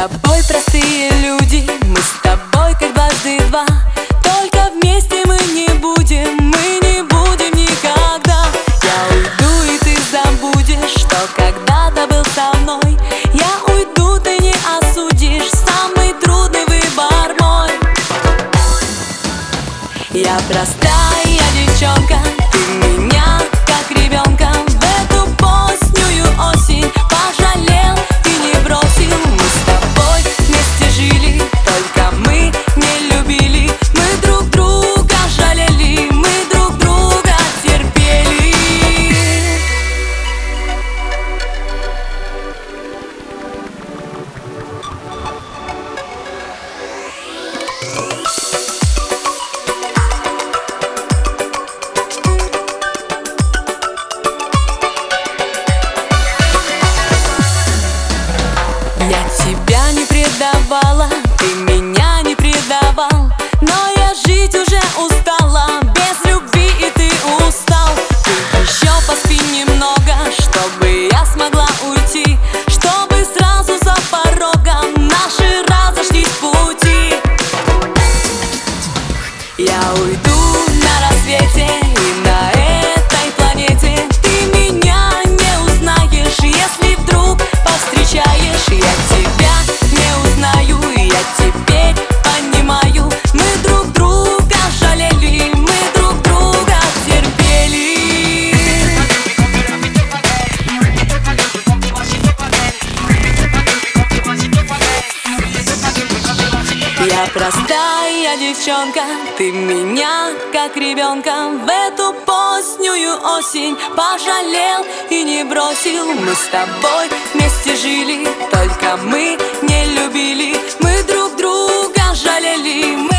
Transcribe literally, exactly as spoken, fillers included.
тобой простые люди, мы с тобой как дважды два. Только вместе мы не будем, мы не будем никогда. Я уйду, и ты забудешь, что когда-то был со мной. Я уйду, ты не осудишь, самый трудный выбор мой. Я простая девчонка, ты меня как ребенка в эту позднюю осень пожалел и не бросил. Мы с тобой вместе жили, только мы не любили. Мы друг друга жалели, мы друг друга терпели. Я тебя не предавала, ты меня не предавал, но я жить уже устала, без любви и ты устал. Ты еще поспи немного, чтобы я смогла уйти, чтобы сразу за порогом наши разошлись пути. Я уйду на рассвете, и на этой планете ты меня не узнаешь, если вдруг повстречаешь. Я тебя не узнаю, я теперь понимаю, мы друг друга жалели, мы друг друга терпели. Я простая девчонка, ты меня как ребенка в эту позднюю осень пожалел и не бросил. Мы с тобой вместе жили, только мы не любили. Мы друг друга жалели, мы